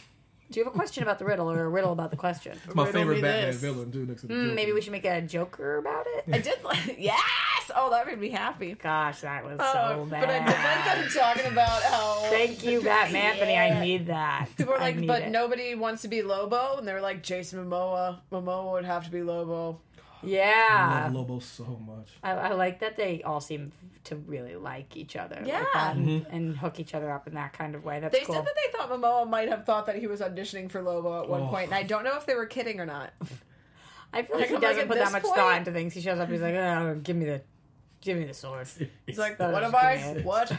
Do you have a question about the riddle or a riddle about the question? It's my Riddle favorite me Batman this. villain too. Next to the Hmm, Joker. maybe we should make a Joker about it? I did like, yes! Oh, that made me happy. Gosh, that was Oh, so bad. but I did like them talking about how. Thank you, Batman Anthony. Yeah. I need that. People were I like, need but it. nobody wants to be Lobo, and they were like, Jason Momoa. Momoa would have to be Lobo. I Yeah. love Lobo so much. I, I like that they all seem to really like each other. like Yeah. that, and, Mm-hmm. and hook each other up in that kind of way. That's They cool. said that they thought Momoa might have thought that he was auditioning for Lobo at one Oh. point, and I don't know if they were kidding or not. I feel like he I'm like, doesn't at put that this much point- thought into things. He shows up, he's like, oh, give me the, give me the sword. He's like, Thought what it was am I? good. What?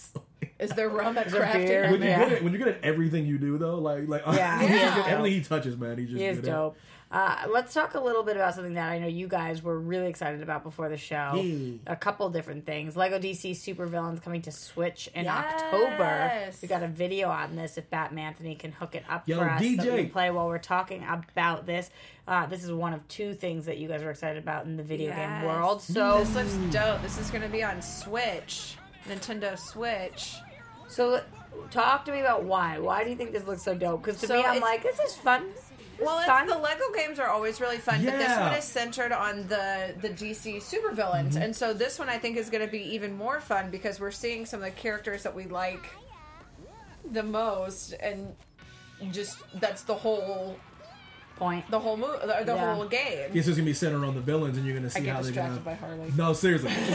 Is there rum at there beer? crafting? When you're Yeah. good at when you're good at everything you do though, like like Yeah. he's just Yeah. good- everything he touches, man, he's just He is good at. dope. Uh, let's talk a little bit about something that I know you guys were really excited about before the show. Yeah. A couple different things. Lego D C Supervillains coming to Switch in Yes. October. We got a video on this if Batman Anthony can hook it up Yo, for us D J. that we can play while we're talking about this. Uh, this is one of two things that you guys were excited about in the video Yes. game world. So, This looks dope. This is going to be on Switch. Nintendo Switch. so talk to me about why. Why do you think this looks so dope? Because to So me, I'm it's- like, this is fun. This Well, is it's, fun. the Lego games are always really fun, but this Yeah. one is centered on the the D C supervillains, Mm-hmm. and so this one I think is going to be even more fun because we're seeing some of the characters that we like the most, and just that's the whole Point. the whole mo- the, the Yeah. whole game. Yes, it's gonna be centered on the villains, and you're gonna see I get how they're distracted gonna. by Harley. No, seriously. It's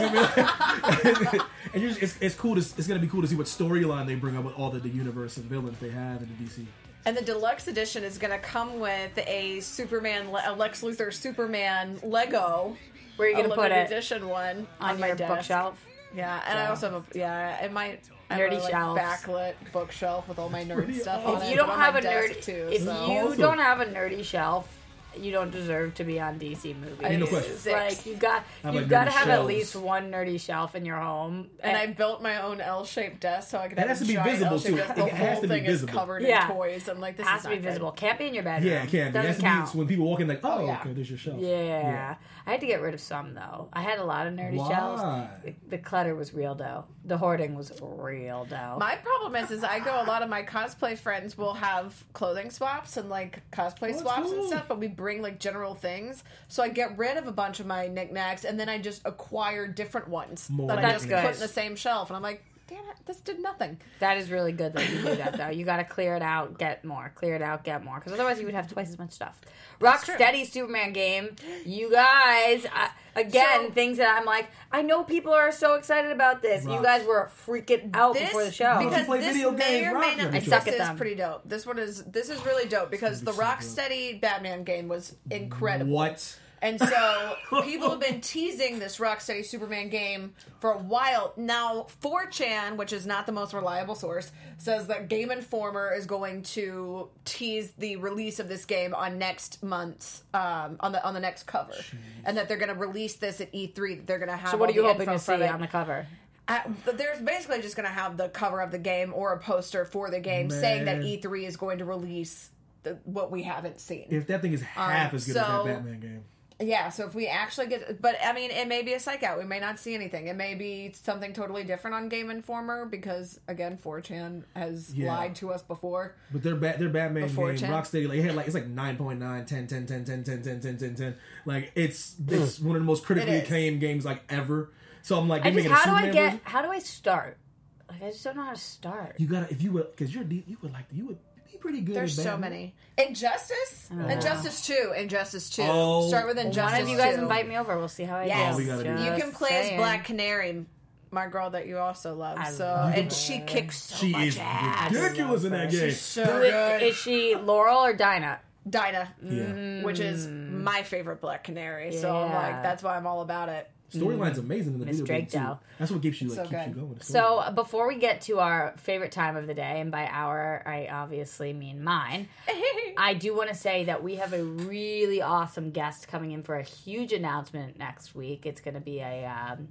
gonna be- and you're just, it's, it's cool to it's gonna be cool to see what storyline they bring up with all the, the universe and villains they have in the D C. And the deluxe edition is going to come with a Superman, a Lex Luthor Superman Lego. Where are you a going to put limited it? edition one On my your desk. bookshelf? Yeah, and I Yeah. also have a yeah, it might I Nerdy have a, like, shelves. backlit bookshelf with all my nerd pretty stuff awesome. on If it. you but don't on have my a desk, nerdy, too, if so. you Awesome. don't have a nerdy shelf, you don't deserve to be on D C movies. I no need question. six. Like you got, I have, you've like, got to nerdy have at shelves. least one nerdy shelf in your home. And I built my own L-shaped desk so I could That have has a to be giant visible, L-shaped too. desk. It The has whole to be thing is visible. covered Yeah. in toys. I'm like, this has is to not be good. visible. Can't be in your bedroom. Yeah, it can. Be. It Doesn't has to count. be when people walk in, like, oh, yeah. okay, there's your shelf. Yeah. I had to get rid of some though. I had a lot of nerdy Why? shelves. The, the clutter was real though. The hoarding was real though. My problem is, is I go. A lot of my cosplay friends will have clothing swaps and like cosplay that's swaps and cool. stuff, but we bring like general things. So I get rid of a bunch of my knickknacks, and then I just acquire different ones More that I That's just good. put in the same shelf. And I'm like, damn it, this did nothing. That is really good that you do that though. You got to clear it out, get more. Clear it out, get more. Because otherwise you would have twice as much stuff. Rocksteady Superman game. You guys, I, again, So- things that I'm like, I know people are so excited about this. You Rock. guys were freaking out This before the show. Because- because play this video may games, or may Rock not. them. I suck This at is them. pretty dope. This one is this is really dope because the gonna be so Rocksteady Batman game was incredible. What? And so people have been teasing this Rocksteady Superman game for a while. Now, four chan, which is not the most reliable source, says that Game Informer is going to tease the release of this game on next month's um, on the on the next cover, and that they're going to release this at E three. That they're going to have. So what all are you the hoping info to from see it. on the cover? Uh, but there's basically just going to have the cover of the game or a poster for the game saying that Man. E three is going to release the, what we haven't seen. If that thing is half Um, as good as so- that Batman game. Yeah, so if we actually get, but I mean, it may be a psych out. We may not see anything. It may be something totally different on Game Informer because, again, four chan has Yeah. lied to us before. But their ba- their Batman Before game, ten. Rocksteady, like it had like it's like nine point nine, ten, ten, ten, ten, ten, ten, ten, ten, ten. Like it's it's one of the most critically It is. acclaimed games like ever. So I'm like, I they're just, making a how do I Superman get, version. how do I start? Like, I just don't know how to start. You gotta if you would because you're de- you would like you would be pretty good. There's at so Batman. many. Injustice? know. Injustice two. Injustice two. Oh. Start with Well, Injustice one of you guys two. invite me over. We'll see how I Yes. do. Oh, we gotta do Just that. You can play as saying. Black Canary, my girl that you also love. I so love And her. she kicks so She much is ass. ridiculous in that game. She's so Who good. is, is she Laurel or Dinah? Dinah, Yeah. which is my favorite Black Canary. So I'm Yeah. like, that's why I'm all about it. Storyline's amazing in the Miss video game too. Drakedow. That's what keeps you like So keeps you good. going. So uh, before we get to our favorite time of the day, and by our, I obviously mean mine, I do want to say that we have a really awesome guest coming in for a huge announcement next week. It's going to be a um,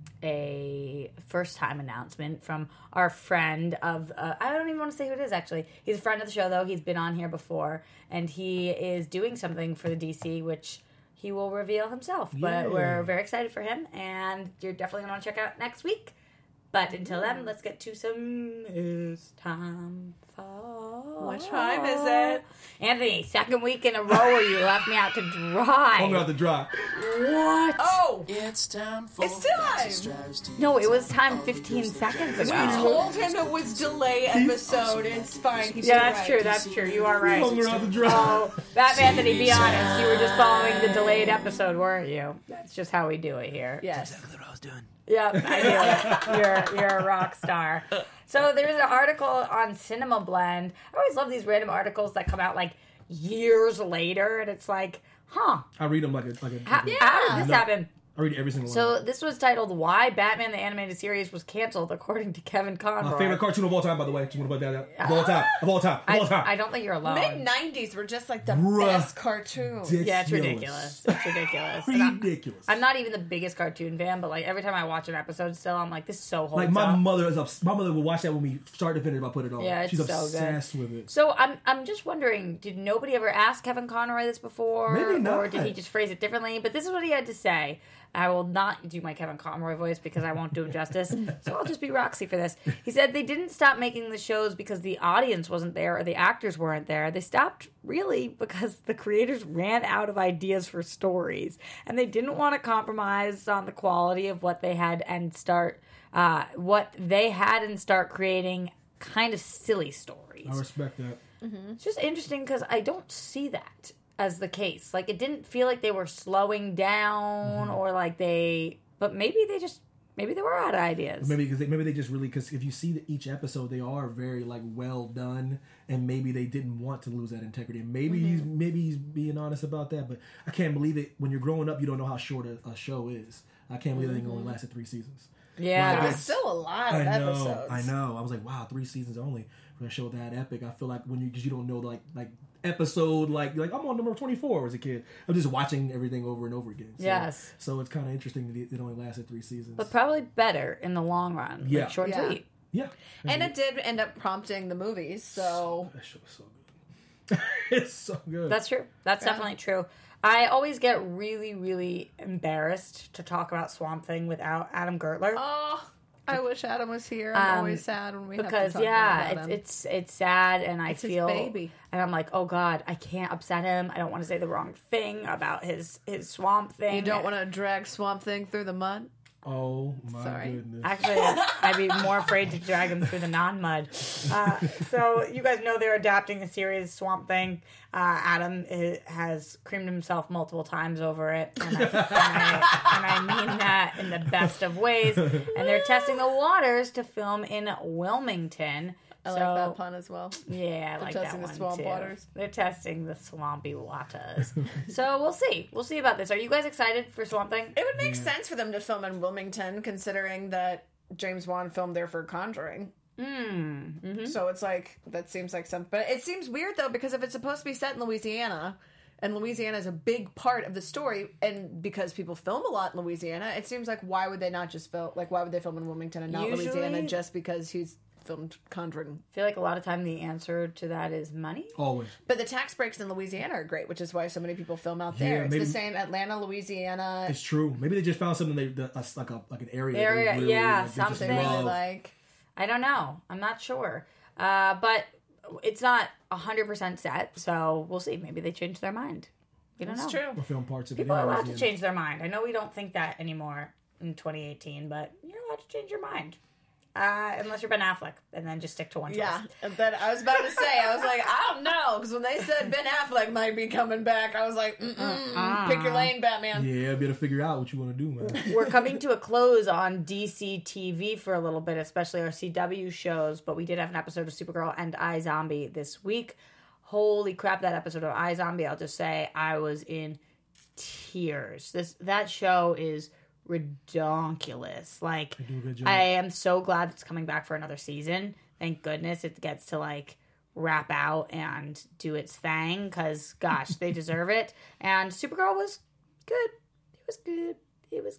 a first time announcement from our friend of, uh, I don't even want to say who it is actually. He's a friend of the show though. He's been on here before, and he is doing something for the D C, which he will reveal himself. Yeah. But we're very excited for him, and you're definitely going to want to check out next week. But until then, let's get to some It's Time for... What time is it? Anthony, second week in a row where you left me out to dry. I'm about to drop. What? Oh! It's time for It's time. strategy. No, it was time fifteen seconds We ago. told him it was delay episode. It's fine. He's Yeah, right. that's true. That's true. You are right. I'm about to drop. Oh, that Anthony, be honest. You were just following the delayed episode, weren't you? That's just how we do it here. Yes. That's what I was doing. Yep, I do. You're you're a rock star. So there's an article on Cinema Blend. I always love these random articles that come out like years later, and it's like, huh? I read them like a like a. How, like a- how did this No. happen? I read every single So one. this was titled "Why Batman the Animated Series Was Canceled," according to Kevin Conroy. My favorite cartoon of all time, by the way. Just want to put that out. Of all time. Of all time. Of I, all time. I don't think you're alone. Mid nineties were just like the Bruh. best cartoons. Yeah, it's ridiculous. It's ridiculous. And I- Ridiculous. I'm not even the biggest cartoon fan, but like every time I watch an episode, still I'm like, this so holds Like my up. mother is ups- my mother will watch that when we start to finish. I put it on. Yeah, it's she's so good. obsessed with it. So I'm I'm just wondering, did nobody ever ask Kevin Conroy this before? Maybe not. Or did he just phrase it differently? But this is what he had to say. I will not do my Kevin Conroy voice because I won't do him justice. So I'll just be Roxy for this. He said they didn't stop making the shows because the audience wasn't there or the actors weren't there. They stopped really because the creators ran out of ideas for stories. And they didn't want to compromise on the quality of what they had and start, uh, what they had and start creating kind of silly stories. I respect that. Mm-hmm. It's just interesting because I don't see that as the case. Like, it didn't feel like they were slowing down mm-hmm. or like they, but maybe they just, maybe they were out of ideas. Maybe because they, maybe they just really, because if you see the, each episode, they are very like well done, and maybe they didn't want to lose that integrity. And maybe mm-hmm. he's maybe he's being honest about that, but I can't believe it. When you're growing up, you don't know how short a, a show is. I can't believe mm-hmm. they only lasted three seasons. Yeah, like, it's still a lot of I know, episodes. I know. I was like, wow, three seasons only for a show that epic. I feel like when you because you don't know like like. episode like like I'm on number twenty-four as a kid. I'm just watching everything over and over again. So, yes. So it's kind of interesting that it only lasted three seasons. But probably better in the long run. Yeah. Like short yeah. and sweet. Yeah. And it did end up prompting the movies, so... That show is so good. It's so good. That's true. That's yeah. definitely true. I always get really, really embarrassed to talk about Swamp Thing without Adam Gertler. Oh, I wish Adam was here. I'm um, always sad when we because have to talk yeah, about him. it's it's it's sad, and I it's feel his baby, and I'm like, oh God, I can't upset him. I don't want to say the wrong thing about his his Swamp Thing. You don't want to drag Swamp Thing through the mud. Oh my Sorry. goodness! Actually, I'd be more afraid to drag him through the non-mud. Uh, so you guys know they're adapting the series Swamp Thing. Uh, Adam is, has creamed himself multiple times over it, and I, and, I, and I mean that in the best of ways. And they're testing the waters to film in Wilmington. I so, like that pun as well. Yeah, I They're like testing that the one swamp too. waters. They're testing the swampy waters. So we'll see. We'll see about this. Are you guys excited for Swamp Thing? It would make yeah. sense for them to film in Wilmington, considering that James Wan filmed there for Conjuring. Mm. Mm-hmm. So it's like, that seems like something. But it seems weird, though, because if it's supposed to be set in Louisiana, and Louisiana is a big part of the story, and because people film a lot in Louisiana, it seems like, why would they not just film, like, why would they film in Wilmington and not Usually, Louisiana just because he's filmed Conjuring? I feel like a lot of time the answer to that is money. Always. But the tax breaks in Louisiana are great, which is why so many people film out there. Yeah, it's maybe, the same Atlanta, Louisiana. It's true. Maybe they just found something they the, uh, like a like an area. Area, they really, yeah, like, something they really like. I don't know. I'm not sure. Uh, but it's not one hundred percent set, so we'll see. Maybe they change their mind. We don't That's know. true. We'll film parts of People it are allowed anyways, to yeah. change their mind. I know we don't think that anymore in twenty eighteen, but you're allowed to change your mind. Uh, unless you're Ben Affleck, and then just stick to one choice. Yeah, and then I was about to say, I was like, I don't know, because when they said Ben Affleck might be coming back, I was like, mm uh-uh. pick your lane, Batman. Yeah, better figure out what you want to do, man. We're coming to a close on D C T V for a little bit, especially our C W shows, but we did have an episode of Supergirl and iZombie this week. Holy crap, that episode of iZombie, I'll just say, I was in tears. This That show is redonkulous. Like, I am so glad it's coming back for another season. Thank goodness it gets to, like, wrap out and do its thing, because, gosh, they deserve it. And Supergirl was good. It was good. It was...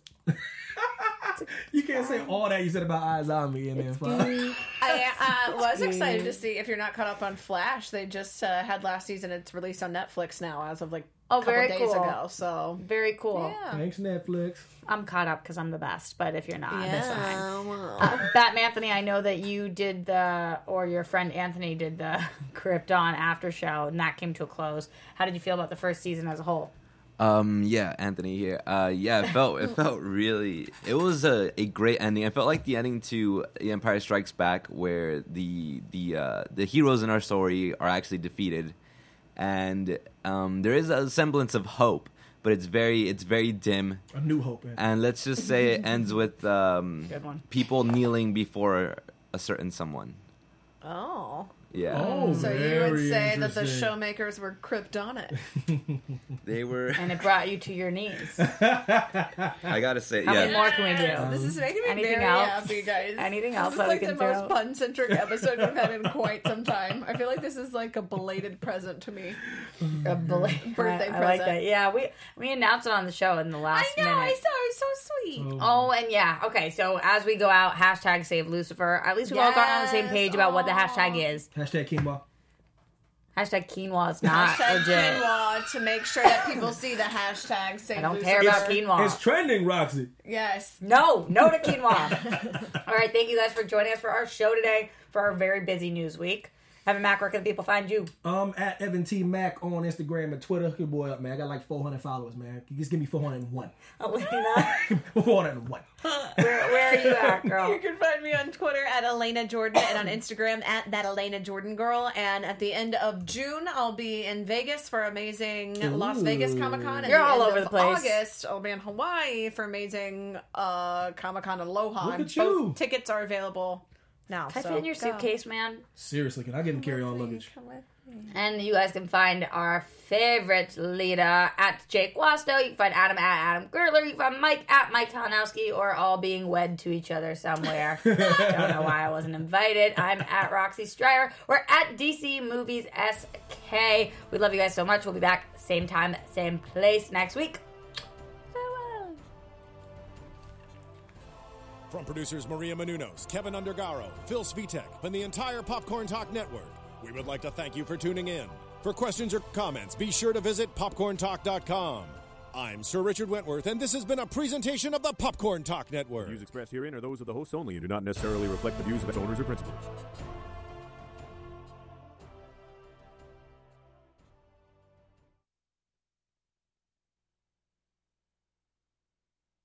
You can't say all that you said about iZombie and then fine. I uh, was excited to see, if you're not caught up on Flash, they just uh, had last season. It's released on Netflix now as of like a oh, couple very days cool. ago. So very cool. Yeah. Thanks, Netflix. I'm caught up because I'm the best, but if you're not, Yeah, that's fine. well. Uh, Batman Anthony, I know that you did the, or your friend Anthony did the Krypton after show, and that came to a close. How did you feel about the first season as a whole? Um, yeah, Anthony here. Uh, yeah, it felt it felt really. It was a, a great ending. I felt like the ending to The Empire Strikes Back, where the the uh, the heroes in our story are actually defeated, and um, there is a semblance of hope, but it's very it's very dim. A new hope, man. And let's just say it ends with um, Good one. people kneeling before a certain someone. Oh. Yeah. Oh, So you would very say that the interesting. showmakers were kryptonic. They were. And it brought you to your knees. I gotta say, How many yeah. more can we do? This is making me Anything very else? happy, guys. Anything else This is that we like can the most throw? pun-centric episode we've had in quite some time. I feel like this is like a belated present to me. A belated Birthday I like present. that. Yeah, we we announced it on the show in the last I know, minute. I saw it. So sweet. Oh, and yeah. Okay, so as we go out, hashtag save Lucifer. At least we've all gotten on the same Yes. page about what the Aw. hashtag is. Hashtag King Ball. Hashtag quinoa is not Hashtag legit. quinoa to make sure that people see the hashtag. Say I don't loser. care about quinoa. It's trending, Roxy. Yes. No, no to quinoa. All right, thank you guys for joining us for our show today for our very busy news week. Evan Mack, where can people find you? Um, at Evan T Mac on Instagram and Twitter. Good boy up, man. I got like four hundred followers, man. You just give me four hundred one. Elena, four hundred one. where, where are you at, girl? You can find me on Twitter at Elena Jordan and on Instagram at that Elena Jordan girl. And at the end of June, I'll be in Vegas for amazing Ooh. Las Vegas Comic Con. You're all over of the place. August, I'll be in Hawaii for amazing uh, Comic Con Aloha. Look And at you. both tickets are available now. Can I so fit in your go. suitcase, man? Seriously, can I get in carry-on luggage? Come with me. And you guys can find our favorite leader at Jake Wasto. You can find Adam at Adam Gertler. You can find Mike at Mike Talanowski, or all being wed to each other somewhere. Don't know why I wasn't invited. I'm at Roxy Stryer. We're at D C Movies S K. We love you guys so much. We'll be back same time, same place next week. Farewell. From producers Maria Menounos, Kevin Undergaro, Phil Svitek, and the entire Popcorn Talk Network, we would like to thank you for tuning in. For questions or comments, be sure to visit popcorn talk dot com. I'm Sir Richard Wentworth, and this has been a presentation of the Popcorn Talk Network. The views expressed herein are those of the hosts only and do not necessarily reflect the views of its owners or principals.